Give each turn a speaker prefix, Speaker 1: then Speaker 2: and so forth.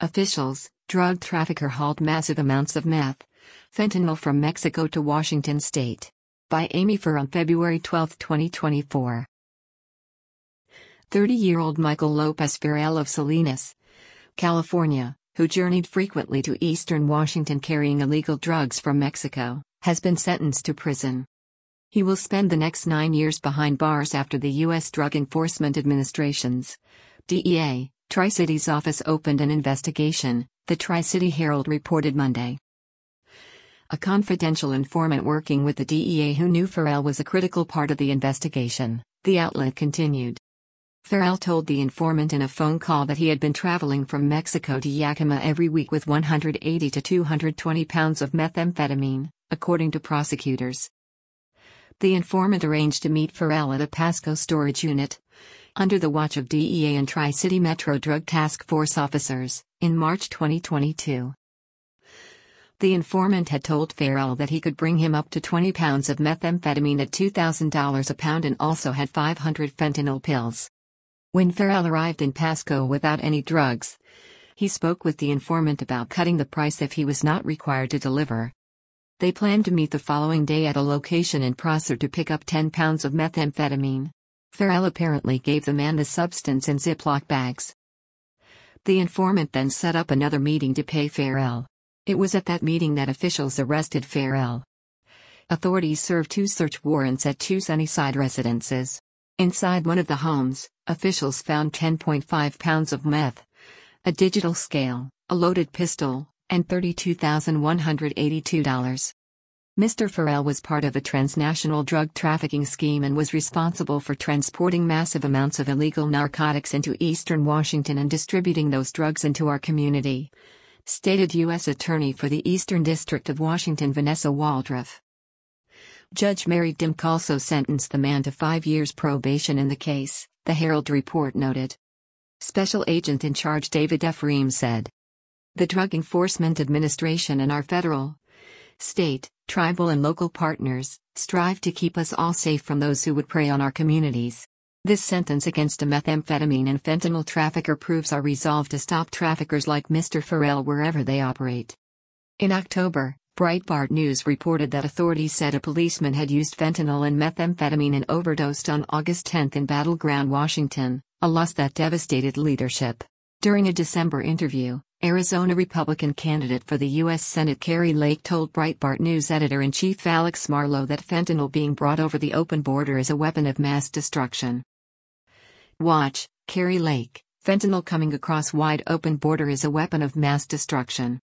Speaker 1: Officials, drug trafficker hauled massive amounts of meth, fentanyl from Mexico to Washington state. By Amy Farrell on February 12, 2024. 30-year-old Michael Lopez Farrell of Salinas, California, who journeyed frequently to eastern Washington carrying illegal drugs from Mexico, has been sentenced to prison. He will spend the next 9 years behind bars after the U.S. Drug Enforcement Administration's DEA Tri-Cities office opened an investigation, the Tri-City Herald reported Monday. A confidential informant working with the DEA who knew Farrell was a critical part of the investigation, the outlet continued. Farrell told the informant in a phone call that he had been traveling from Mexico to Yakima every week with 180 to 220 pounds of methamphetamine, according to prosecutors. The informant arranged to meet Farrell at a Pasco storage unit, under the watch of DEA and Tri-City Metro Drug Task Force officers, in March 2022. The informant had told Farrell that he could bring him up to 20 pounds of methamphetamine at $2,000 a pound and also had 500 fentanyl pills. When Farrell arrived in Pasco without any drugs, he spoke with the informant about cutting the price if he was not required to deliver. They planned to meet the following day at a location in Prosser to pick up 10 pounds of methamphetamine. Farrell apparently gave the man the substance in Ziploc bags. The informant then set up another meeting to pay Farrell. It was at that meeting that officials arrested Farrell. Authorities served 2 search warrants at 2 Sunnyside residences. Inside one of the homes, officials found 10.5 pounds of meth, a digital scale, a loaded pistol, and $32,182. Mr. Farrell was part of a transnational drug trafficking scheme and was responsible for transporting massive amounts of illegal narcotics into eastern Washington and distributing those drugs into our community, stated U.S. Attorney for the Eastern District of Washington Vanessa Waldrop. Judge Mary Dimk also sentenced the man to 5 years probation in the case, the Herald report noted. Special Agent in Charge David Ephraim said, "The Drug Enforcement Administration and our federal, state, tribal and local partners strive to keep us all safe from those who would prey on our communities. This sentence against a methamphetamine and fentanyl trafficker proves our resolve to stop traffickers like Mr. Farrell wherever they operate." In October, Breitbart News reported that authorities said a policeman had used fentanyl and methamphetamine and overdosed on August 10 in Battleground, Washington, a loss that devastated leadership. During a December interview, Arizona Republican candidate for the U.S. Senate Kari Lake told Breitbart News editor-in-chief Alex Marlow that fentanyl being brought over the open border is a weapon of mass destruction. Watch, Kari Lake, fentanyl coming across wide open border is a weapon of mass destruction.